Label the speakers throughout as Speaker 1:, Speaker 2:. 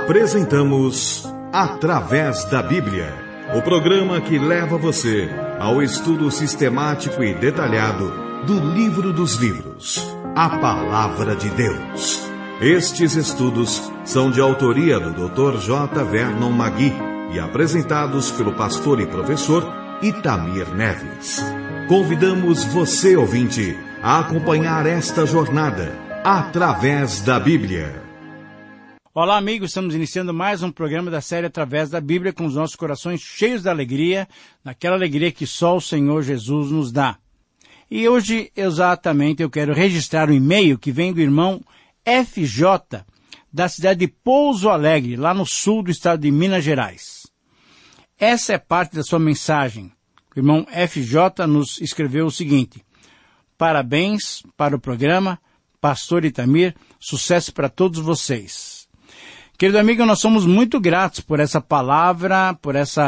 Speaker 1: Apresentamos Através da Bíblia, o programa que leva você ao estudo sistemático e detalhado do Livro dos Livros, a Palavra de Deus. Estes estudos são de autoria do Dr. J. Vernon Magui e apresentados pelo pastor e professor Itamir Neves. Convidamos você, ouvinte, a acompanhar esta jornada através da Bíblia.
Speaker 2: Olá, amigos, estamos iniciando mais um programa da série Através da Bíblia, com os nossos corações cheios de alegria, naquela alegria que só o Senhor Jesus nos dá. E hoje, exatamente, eu quero registrar um e-mail que vem do irmão FJ, da cidade de Pouso Alegre, lá no sul do estado de Minas Gerais. Essa é parte da sua mensagem. O irmão FJ nos escreveu o seguinte: parabéns para o programa, pastor Itamir, sucesso para todos vocês. Querido amigo, nós somos muito gratos por essa palavra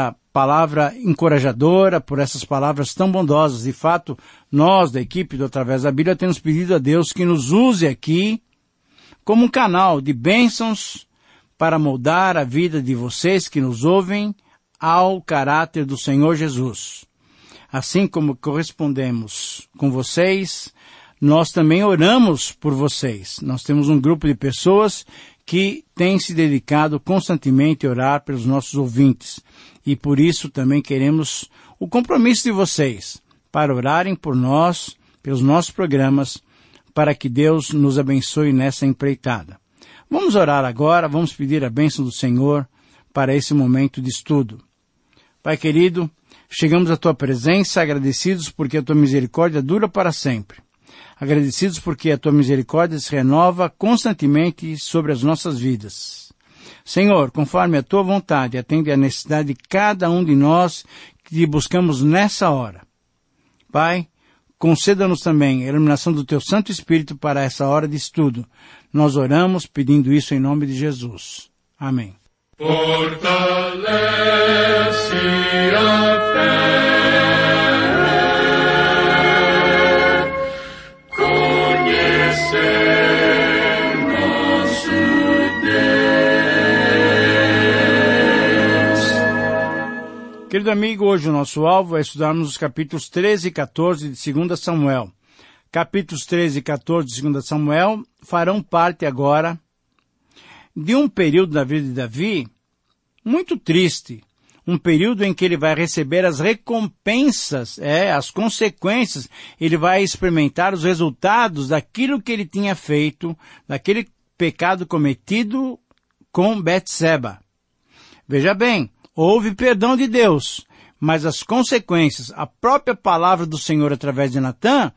Speaker 2: encorajadora, por essas palavras tão bondosas. De fato, nós da equipe do Através da Bíblia temos pedido a Deus que nos use aqui como um canal de bênçãos para moldar a vida de vocês que nos ouvem ao caráter do Senhor Jesus. Assim como correspondemos com vocês, nós também oramos por vocês. Nós temos um grupo de pessoas que tem se dedicado constantemente a orar pelos nossos ouvintes. E por isso também queremos o compromisso de vocês para orarem por nós, pelos nossos programas, para que Deus nos abençoe nessa empreitada. Vamos orar agora, vamos pedir a bênção do Senhor para esse momento de estudo. Pai querido, chegamos à Tua presença agradecidos porque a Tua misericórdia dura para sempre. Agradecidos porque a Tua misericórdia se renova constantemente sobre as nossas vidas. Senhor, conforme a Tua vontade, atende à necessidade de cada um de nós que buscamos nessa hora. Pai, conceda-nos também a iluminação do Teu Santo Espírito para essa hora de estudo. Nós oramos pedindo isso em nome de Jesus. Amém.
Speaker 3: Fortalece a fé.
Speaker 2: Querido amigo, hoje o nosso alvo é estudarmos os capítulos 13 e 14 de 2 Samuel. Capítulos 13 e 14 de 2 Samuel farão parte agora de um período da vida de Davi muito triste. Um período em que ele vai receber as recompensas, as consequências. Ele vai experimentar os resultados daquilo que ele tinha feito, daquele pecado cometido com Betseba. Veja bem, houve perdão de Deus, mas as consequências, a própria palavra do Senhor através de Natã,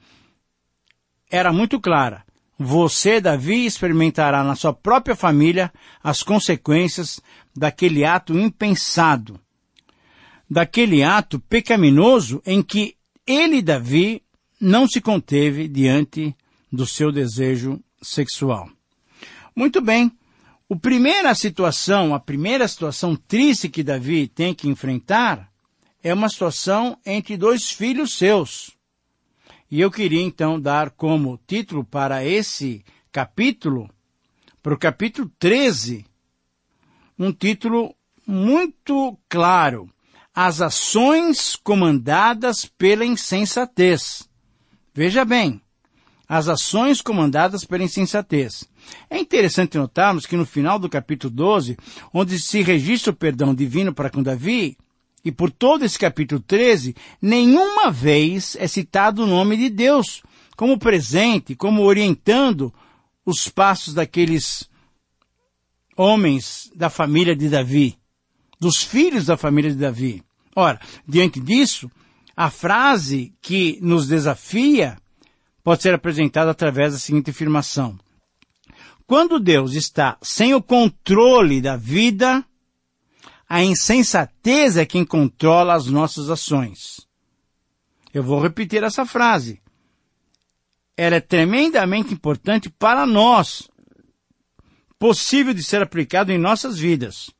Speaker 2: era muito clara. Você, Davi, experimentará na sua própria família as consequências daquele ato impensado, daquele ato pecaminoso em que ele, Davi, não se conteve diante do seu desejo sexual. Muito bem. A primeira situação triste que Davi tem que enfrentar é uma situação entre dois filhos seus. E eu queria então dar como título para esse capítulo, para o capítulo 13, um título muito claro: as ações comandadas pela insensatez. Veja bem, as ações comandadas pela insensatez. É interessante notarmos que no final do capítulo 12, onde se registra o perdão divino para com Davi, e por todo esse capítulo 13, nenhuma vez é citado o nome de Deus como presente, como orientando os passos daqueles homens da família de Davi, dos filhos da família de Davi. Ora, diante disso, a frase que nos desafia pode ser apresentada através da seguinte afirmação: quando Deus está sem o controle da vida, a insensatez é quem controla as nossas ações. Eu vou repetir essa frase. Ela é tremendamente importante para nós, possível de ser aplicado em nossas vidas.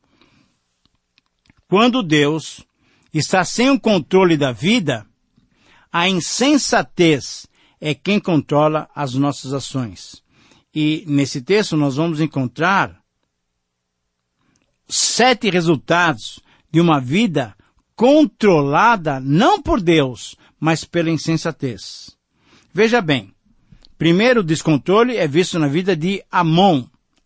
Speaker 2: Quando Deus está sem o controle da vida, a insensatez é quem controla as nossas ações. E nesse texto nós vamos encontrar 7 resultados de uma vida controlada não por Deus, mas pela insensatez. Veja bem, primeiro descontrole é visto na vida de Amnon.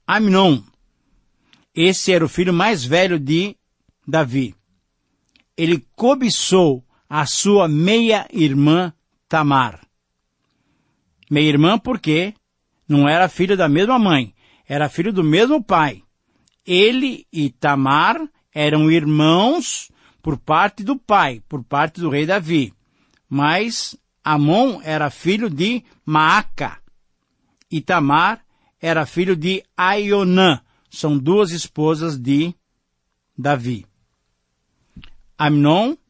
Speaker 2: Esse era o filho mais velho de Davi. Ele cobiçou a sua meia-irmã Tamar. Meia-irmã porque não era filho da mesma mãe, era filho do mesmo pai. Ele e Tamar eram irmãos por parte do pai, por parte do rei Davi. Mas Amon era filho de Maaca e Tamar era filho de Aionã. São 2 esposas de Davi. Amnon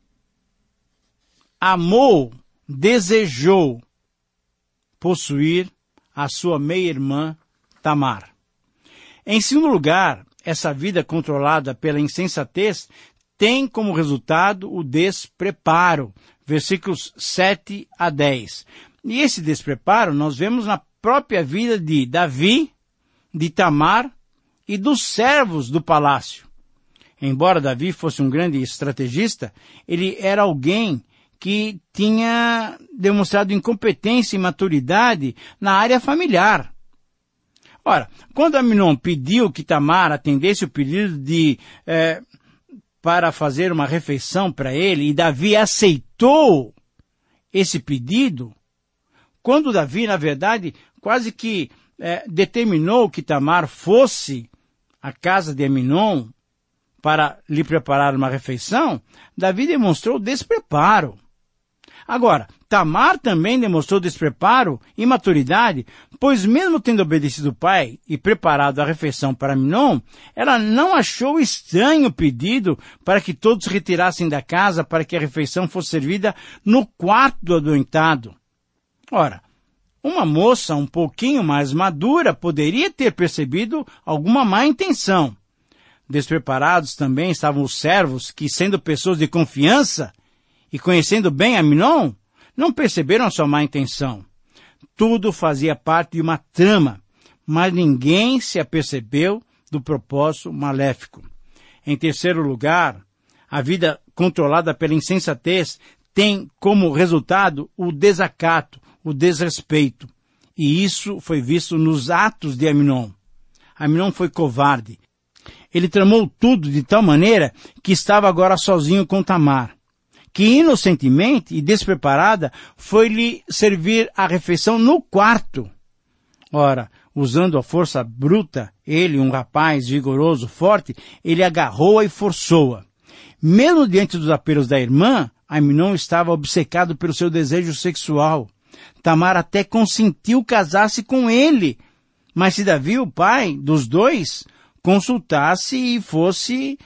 Speaker 2: amou, desejou possuir a sua meia-irmã Tamar. Em segundo lugar, essa vida controlada pela insensatez tem como resultado o despreparo, versículos 7 a 10. E esse despreparo nós vemos na própria vida de Davi, de Tamar e dos servos do palácio. Embora Davi fosse um grande estrategista, ele era alguém que tinha demonstrado incompetência e imaturidade na área familiar. Ora, quando Amnon pediu que Tamar atendesse o pedido para fazer uma refeição para ele, e Davi aceitou esse pedido, quando Davi, na verdade, quase que determinou que Tamar fosse à casa de Amnon para lhe preparar uma refeição, Davi demonstrou despreparo. Agora, Tamar também demonstrou despreparo e imaturidade, pois mesmo tendo obedecido o pai e preparado a refeição para Amnon, ela não achou estranho o pedido para que todos se retirassem da casa para que a refeição fosse servida no quarto do adoentado. Ora, uma moça um pouquinho mais madura poderia ter percebido alguma má intenção. Despreparados também estavam os servos que, sendo pessoas de confiança e conhecendo bem Amnon, não perceberam a sua má intenção. Tudo fazia parte de uma trama, mas ninguém se apercebeu do propósito maléfico. Em terceiro lugar, a vida controlada pela insensatez tem como resultado o desacato, o desrespeito. E isso foi visto nos atos de Amnon. Amnon foi covarde. Ele tramou tudo de tal maneira que estava agora sozinho com Tamar, que inocentemente e despreparada foi-lhe servir a refeição no quarto. Ora, usando a força bruta, ele, um rapaz vigoroso, forte, ele agarrou-a e forçou-a. Mesmo diante dos apelos da irmã, Amnon estava obcecado pelo seu desejo sexual. Tamar até consentiu casar-se com ele, mas se Davi, o pai dos dois, consultasse e fosse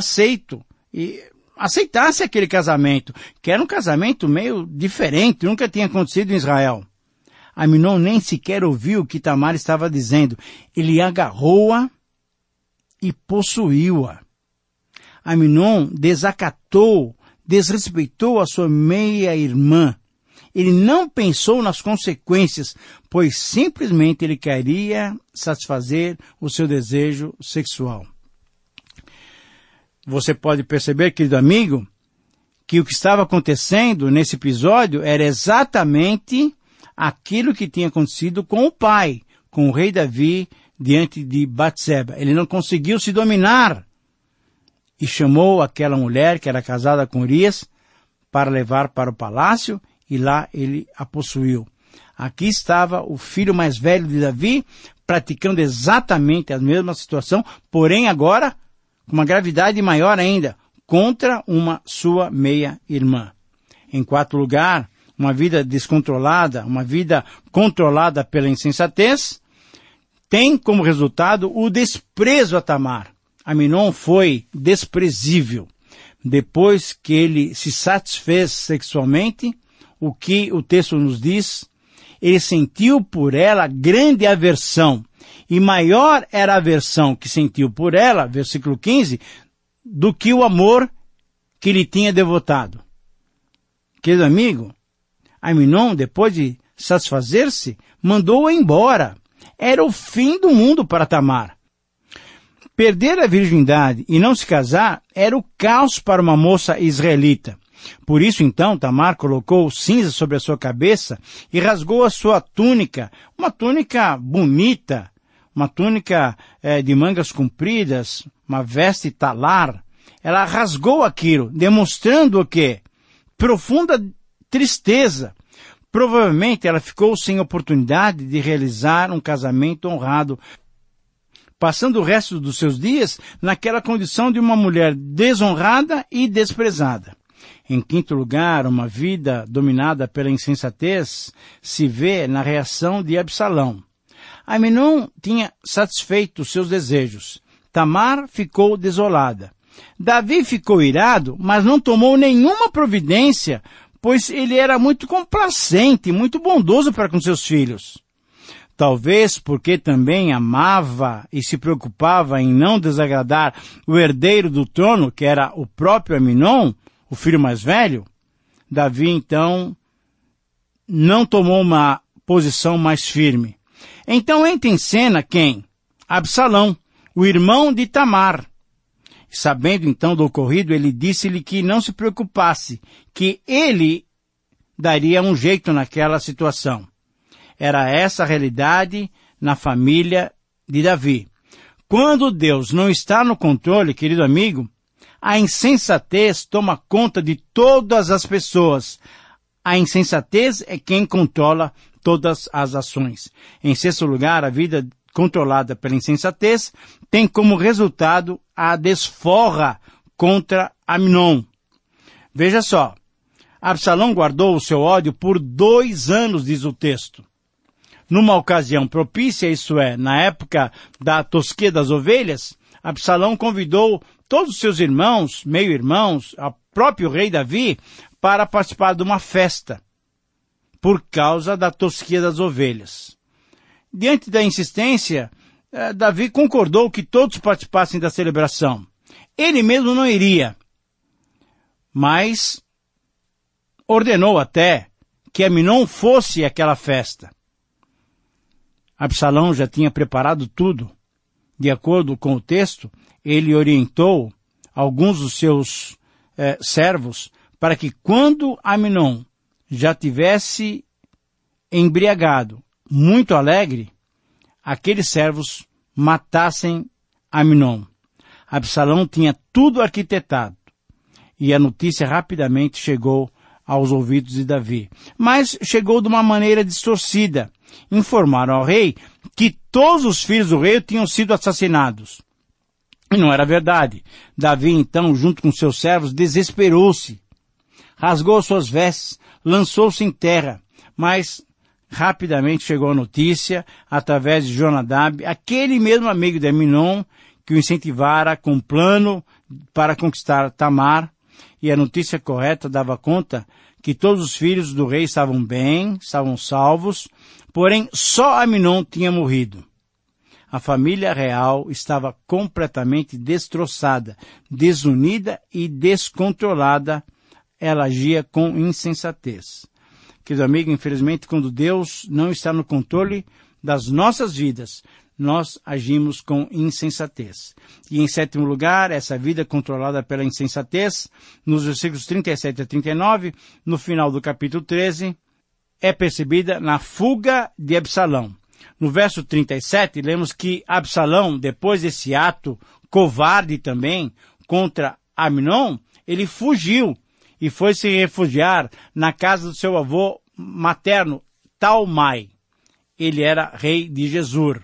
Speaker 2: aceitasse aquele casamento, que era um casamento meio diferente, nunca tinha acontecido em Israel. Amnon nem sequer ouviu o que Tamar estava dizendo. Ele agarrou-a e possuiu-a. Amnon desacatou, desrespeitou a sua meia-irmã. Ele não pensou nas consequências, pois simplesmente ele queria satisfazer o seu desejo sexual. Você pode perceber, querido amigo, que o que estava acontecendo nesse episódio era exatamente aquilo que tinha acontecido com o pai, com o rei Davi, diante de Batseba. Ele não conseguiu se dominar e chamou aquela mulher que era casada com Urias para levar para o palácio e lá ele a possuiu. Aqui estava o filho mais velho de Davi praticando exatamente a mesma situação, porém agora com uma gravidade maior ainda, contra uma sua meia-irmã. Em quarto lugar, uma vida descontrolada, uma vida controlada pela insensatez, tem como resultado o desprezo a Tamar. Amnon foi desprezível. Depois que ele se satisfez sexualmente, o que o texto nos diz, ele sentiu por ela grande aversão. E maior era a aversão que sentiu por ela, versículo 15, do que o amor que lhe tinha devotado. Querido amigo, Amnon, depois de satisfazer-se, mandou-a embora. Era o fim do mundo para Tamar. Perder a virgindade e não se casar era o caos para uma moça israelita. Por isso, então, Tamar colocou cinza sobre a sua cabeça e rasgou a sua túnica, uma túnica bonita, uma túnica de mangas compridas, uma veste talar. Ela rasgou aquilo, demonstrando o quê? Profunda tristeza. Provavelmente ela ficou sem oportunidade de realizar um casamento honrado, passando o resto dos seus dias naquela condição de uma mulher desonrada e desprezada. Em quinto lugar, uma vida dominada pela insensatez se vê na reação de Absalão. Aminon tinha satisfeito os seus desejos. Tamar ficou desolada. Davi ficou irado, mas não tomou nenhuma providência, pois ele era muito complacente, muito bondoso para com seus filhos. Talvez porque também amava e se preocupava em não desagradar o herdeiro do trono, que era o próprio Aminon, o filho mais velho, Davi, então, não tomou uma posição mais firme. Então entra em cena quem? Absalão, o irmão de Tamar. Sabendo então do ocorrido, ele disse-lhe que não se preocupasse, que ele daria um jeito naquela situação. Era essa a realidade na família de Davi. Quando Deus não está no controle, querido amigo, a insensatez toma conta de todas as pessoas. A insensatez é quem controla todas as ações. Em sexto lugar, a vida controlada pela insensatez tem como resultado a desforra contra Aminon. Veja só, Absalão guardou o seu ódio por 2 anos, diz o texto. Numa ocasião propícia, isso é, na época da tosquia das ovelhas, Absalão convidou todos os seus irmãos, meio-irmãos, o próprio rei Davi, para participar de uma festa, por causa da tosquia das ovelhas. Diante da insistência, Davi concordou que todos participassem da celebração. Ele mesmo não iria, mas ordenou até que Aminon fosse àquela festa. Absalão já tinha preparado tudo. De acordo com o texto, ele orientou alguns dos seus servos para que quando Aminon já tivesse embriagado, muito alegre, aqueles servos matassem Aminon. Absalão tinha tudo arquitetado e a notícia rapidamente chegou aos ouvidos de Davi. Mas chegou de uma maneira distorcida. Informaram ao rei que todos os filhos do rei tinham sido assassinados. E não era verdade. Davi, então, junto com seus servos, desesperou-se. Rasgou suas vestes, lançou-se em terra. Mas rapidamente chegou a notícia, através de Jonadab, aquele mesmo amigo de Aminon, que o incentivara com um plano para conquistar Tamar. E a notícia correta dava conta que todos os filhos do rei estavam bem, estavam salvos, porém só Aminon tinha morrido. A família real estava completamente destroçada, desunida e descontrolada. Ela agia com insensatez. Querido amigo, infelizmente, quando Deus não está no controle das nossas vidas, nós agimos com insensatez. E em sétimo lugar, essa vida controlada pela insensatez, nos versículos 37 a 39, no final do capítulo 13, é percebida na fuga de Absalão. No verso 37, lemos que Absalão, depois desse ato covarde também contra Aminon, ele fugiu e foi se refugiar na casa do seu avô materno, Talmai. Ele era rei de Gesur.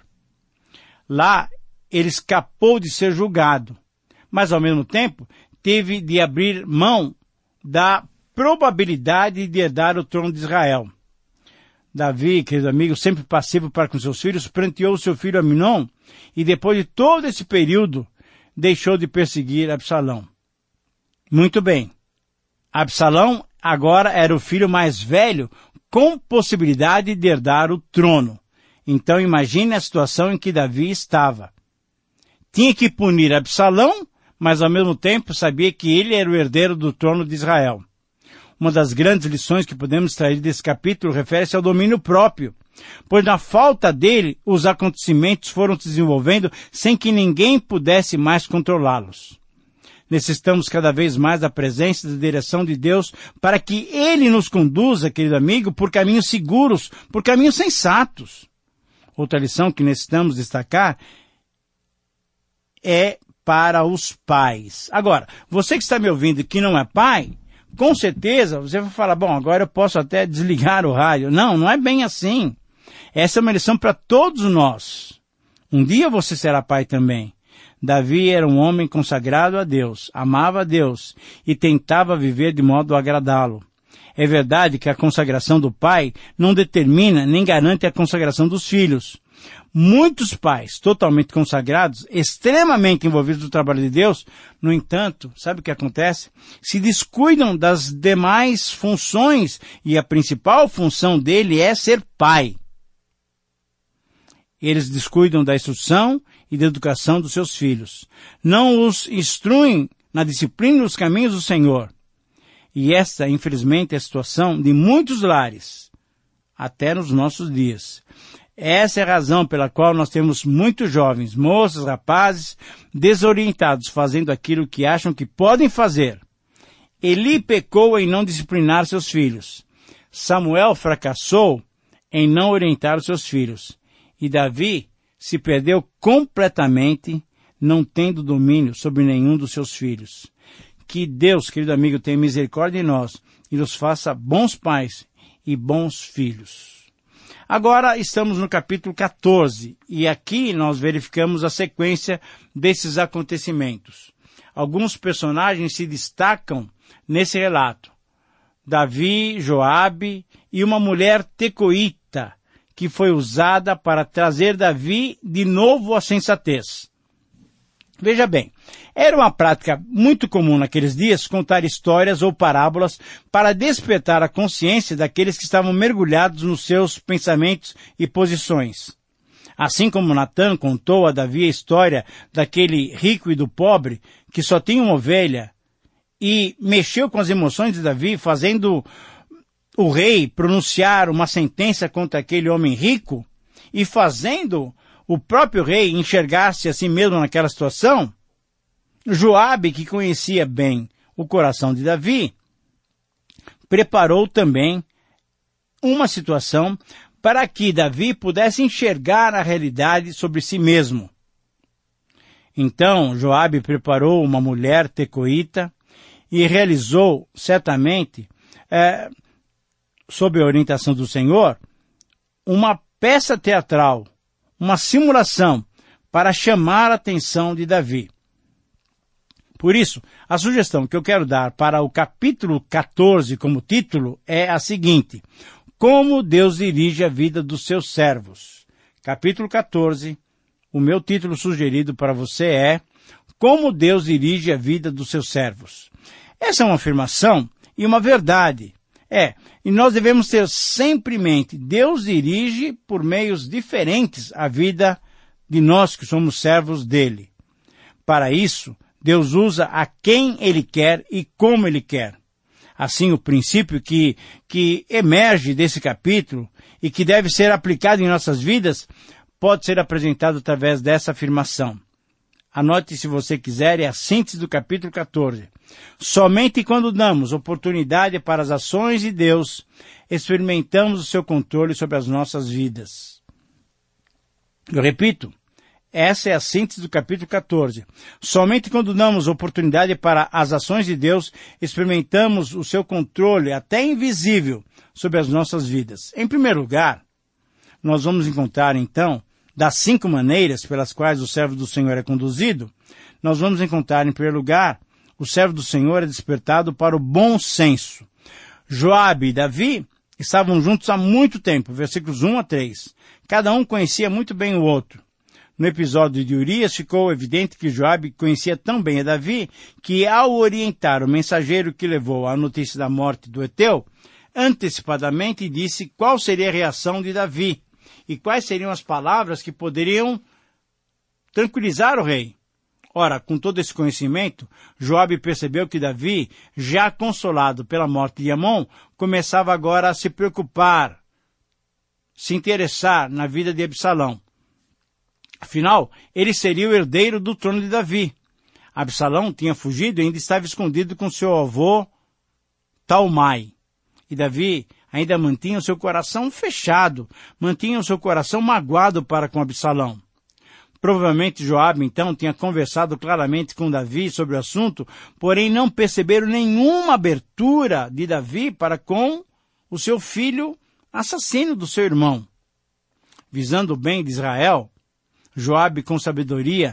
Speaker 2: Lá, ele escapou de ser julgado, mas ao mesmo tempo teve de abrir mão da probabilidade de herdar o trono de Israel. Davi, querido amigo, sempre passivo para com seus filhos, pranteou seu filho Aminon e depois de todo esse período deixou de perseguir Absalão. Muito bem. Absalão agora era o filho mais velho com possibilidade de herdar o trono. Então imagine a situação em que Davi estava. Tinha que punir Absalão, mas ao mesmo tempo sabia que ele era o herdeiro do trono de Israel. Uma das grandes lições que podemos extrair desse capítulo refere-se ao domínio próprio. pois na falta dele, os acontecimentos foram se desenvolvendo sem que ninguém pudesse mais controlá-los. Necessitamos cada vez mais da presença e da direção de Deus para que Ele nos conduza, querido amigo, por caminhos seguros, por caminhos sensatos. Outra lição que necessitamos destacar é para os pais. Agora, você que está me ouvindo e que não é pai, com certeza você vai falar, bom, agora eu posso até desligar o rádio. Não, não é bem assim. Essa é uma lição para todos nós. Um dia você será pai também. Davi era um homem consagrado a Deus, amava a Deus e tentava viver de modo a agradá-lo. É verdade que a consagração do pai não determina nem garante a consagração dos filhos. Muitos pais totalmente consagrados, extremamente envolvidos no trabalho de Deus, no entanto, sabe o que acontece? Se descuidam das demais funções e a principal função dele é ser pai. Eles descuidam da instrução e da educação dos seus filhos. Não os instruem na disciplina dos caminhos do Senhor. E esta, infelizmente, é a situação de muitos lares, até nos nossos dias. Essa é a razão pela qual nós temos muitos jovens, moças, rapazes, desorientados, fazendo aquilo que acham que podem fazer. Eli pecou em não disciplinar seus filhos. Samuel fracassou em não orientar os seus filhos. E Davi se perdeu completamente, não tendo domínio sobre nenhum dos seus filhos. Que Deus, querido amigo, tenha misericórdia de nós e nos faça bons pais e bons filhos. Agora estamos no capítulo 14 e aqui nós verificamos a sequência desses acontecimentos. Alguns personagens se destacam nesse relato. Davi, Joabe e uma mulher tecoíta, que foi usada para trazer Davi de novo à sensatez. Veja bem, era uma prática muito comum naqueles dias contar histórias ou parábolas para despertar a consciência daqueles que estavam mergulhados nos seus pensamentos e posições. Assim como Natã contou a Davi a história daquele rico e do pobre que só tinha uma ovelha e mexeu com as emoções de Davi, fazendo o rei pronunciar uma sentença contra aquele homem rico e fazendo o próprio rei enxergar-se a si mesmo naquela situação, Joabe, que conhecia bem o coração de Davi, preparou também uma situação para que Davi pudesse enxergar a realidade sobre si mesmo. Então, Joabe preparou uma mulher tecoíta e realizou, certamente, sob a orientação do Senhor, uma peça teatral, uma simulação para chamar a atenção de Davi. Por isso, a sugestão que eu quero dar para o capítulo 14 como título é a seguinte: Como Deus dirige a vida dos seus servos. Capítulo 14, o meu título sugerido para você é Como Deus dirige a vida dos seus servos. Essa é uma afirmação e uma verdade. E nós devemos ter sempre em mente, Deus dirige por meios diferentes a vida de nós que somos servos dele. Para isso, Deus usa a quem Ele quer e como Ele quer. Assim, o princípio que emerge desse capítulo e que deve ser aplicado em nossas vidas pode ser apresentado através dessa afirmação. Anote se você quiser, é a síntese do capítulo 14. Somente quando damos oportunidade para as ações de Deus, experimentamos o seu controle sobre as nossas vidas. Eu repito, essa é a síntese do capítulo 14. Somente quando damos oportunidade para as ações de Deus, experimentamos o seu controle, até invisível, sobre as nossas vidas. Em primeiro lugar, nós vamos encontrar, então, das 5 maneiras pelas quais o servo do Senhor é conduzido, nós vamos encontrar, em primeiro lugar, o servo do Senhor é despertado para o bom senso. Joabe e Davi estavam juntos há muito tempo, versículos 1 a 3. Cada um conhecia muito bem o outro. No episódio de Urias, ficou evidente que Joabe conhecia tão bem a Davi que, ao orientar o mensageiro que levou a notícia da morte do Eteu, antecipadamente disse qual seria a reação de Davi e quais seriam as palavras que poderiam tranquilizar o rei. Ora, com todo esse conhecimento, Joabe percebeu que Davi, já consolado pela morte de Amon, começava agora a se se interessar na vida de Absalão. Afinal, ele seria o herdeiro do trono de Davi. Absalão tinha fugido e ainda estava escondido com seu avô Talmai. E Davi ainda mantinha o seu coração fechado, mantinha o seu coração magoado para com Absalão. Provavelmente Joabe, então, tinha conversado claramente com Davi sobre o assunto, porém não perceberam nenhuma abertura de Davi para com o seu filho assassino do seu irmão. Visando o bem de Israel, Joabe, com sabedoria,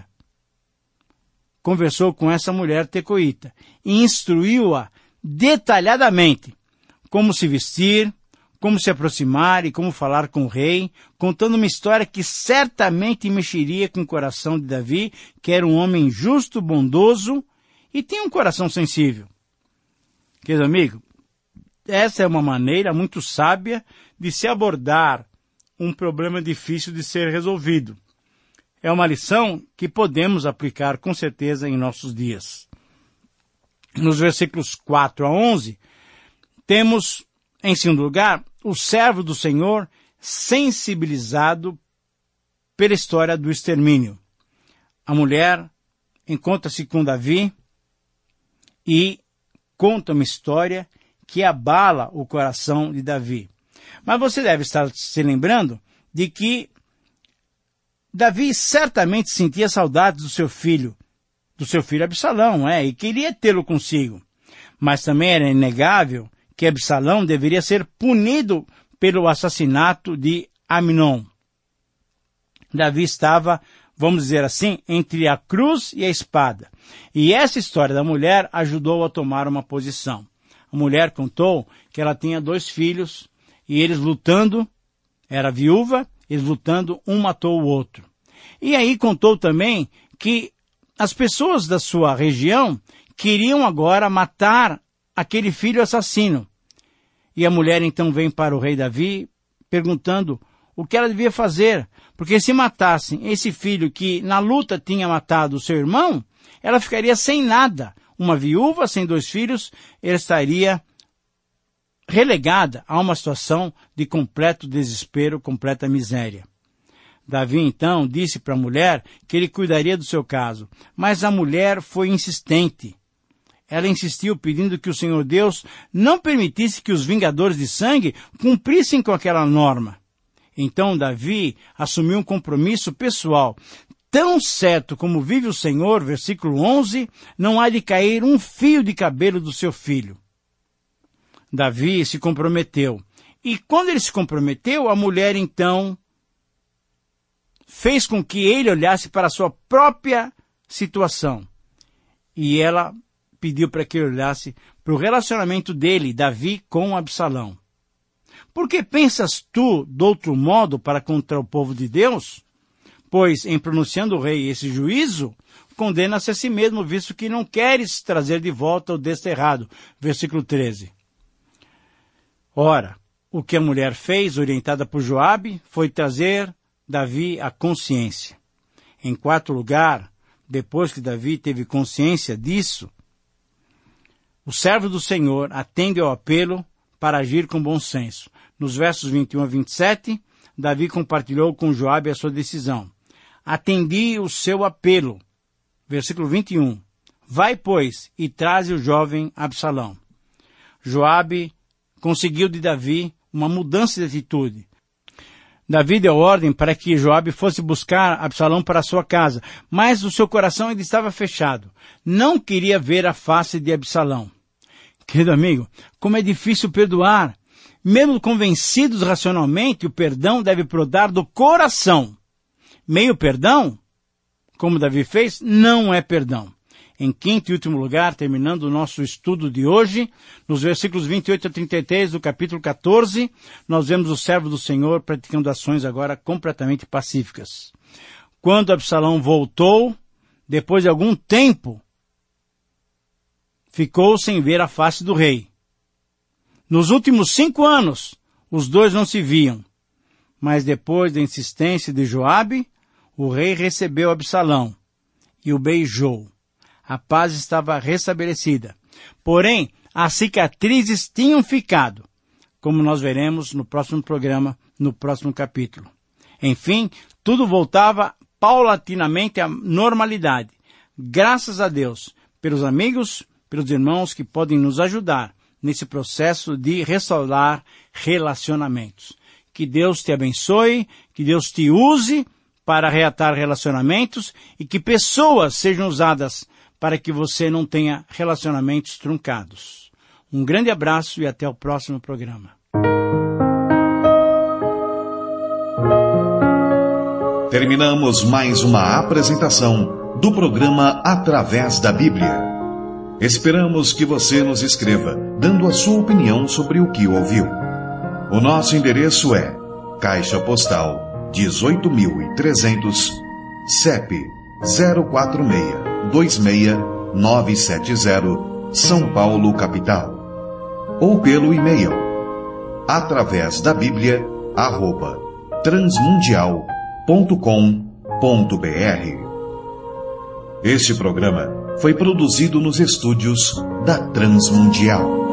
Speaker 2: conversou com essa mulher tecoíta e instruiu-a detalhadamente como se vestir, como se aproximar e como falar com o rei, contando uma história que certamente mexeria com o coração de Davi, que era um homem justo, bondoso e tinha um coração sensível. Querido amigo, essa é uma maneira muito sábia de se abordar um problema difícil de ser resolvido. É uma lição que podemos aplicar com certeza em nossos dias. Nos versículos 4 a 11, temos, em segundo lugar, o servo do Senhor sensibilizado pela história do extermínio. A mulher encontra-se com Davi e conta uma história que abala o coração de Davi. Mas você deve estar se lembrando de que Davi certamente sentia saudades do seu filho Absalão, e queria tê-lo consigo. Mas também era inegável que Absalão deveria ser punido pelo assassinato de Amnon. Davi estava, vamos dizer assim, entre a cruz e a espada. E essa história da mulher ajudou a tomar uma posição. A mulher contou que ela tinha 2 filhos e eles lutando, era viúva, eles lutando, um matou o outro. E aí contou também que as pessoas da sua região queriam agora matar aquele filho assassino. E a mulher então vem para o rei Davi perguntando o que ela devia fazer, porque se matassem esse filho que na luta tinha matado o seu irmão, ela ficaria sem nada. Uma viúva sem 2 filhos, ela estaria relegada a uma situação de completo desespero, completa miséria. Davi então disse para a mulher que ele cuidaria do seu caso, mas a mulher foi insistente. Ela insistiu pedindo que o Senhor Deus não permitisse que os vingadores de sangue cumprissem com aquela norma. Então Davi assumiu um compromisso pessoal. Tão certo como vive o Senhor, versículo 11, não há de cair um fio de cabelo do seu filho. Davi se comprometeu. E quando ele se comprometeu, a mulher então fez com que ele olhasse para a sua própria situação. E ela pediu para que ele olhasse para o relacionamento dele, Davi, com Absalão. Por que pensas tu de outro modo para contra o povo de Deus? Pois, em pronunciando o rei esse juízo, condena-se a si mesmo, visto que não queres trazer de volta o desterrado. Versículo 13. Ora, o que a mulher fez, orientada por Joabe, foi trazer Davi à consciência. Em quarto lugar, depois que Davi teve consciência disso, o servo do Senhor atende ao apelo para agir com bom senso. Nos versos 21 a 27, Davi compartilhou com Joabe a sua decisão. Atendi o seu apelo. Versículo 21. Vai, pois, e traze o jovem Absalão. Joabe conseguiu de Davi uma mudança de atitude. Davi deu ordem para que Joabe fosse buscar Absalão para a sua casa, mas o seu coração ainda estava fechado. Não queria ver a face de Absalão. Querido amigo, como é difícil perdoar. Mesmo convencidos racionalmente, o perdão deve brotar do coração. Meio perdão, como Davi fez, não é perdão. Em quinto e último lugar, terminando o nosso estudo de hoje, nos versículos 28 a 33 do capítulo 14, nós vemos o servo do Senhor praticando ações agora completamente pacíficas. Quando Absalão voltou, depois de algum tempo, ficou sem ver a face do rei. Nos últimos 5 anos, os dois não se viam. Mas depois da insistência de Joabe, o rei recebeu Absalão e o beijou. A paz estava restabelecida. Porém, as cicatrizes tinham ficado, como nós veremos no próximo programa no próximo capítulo. Enfim, tudo voltava paulatinamente à normalidade. Graças a Deus, pelos amigos, pelos irmãos que podem nos ajudar nesse processo de restaurar relacionamentos. Que Deus te abençoe, que Deus te use para reatar relacionamentos e que pessoas sejam usadas para que você não tenha relacionamentos truncados. Um grande abraço e até o próximo programa.
Speaker 1: Terminamos mais uma apresentação do programa Através da Bíblia. Esperamos que você nos escreva, dando a sua opinião sobre o que ouviu. O nosso endereço é Caixa Postal 18.300, CEP 046-26970, São Paulo, capital. Ou pelo e-mail atravésdabiblia@transmundial.com.br. Este programa foi produzido nos estúdios da Transmundial.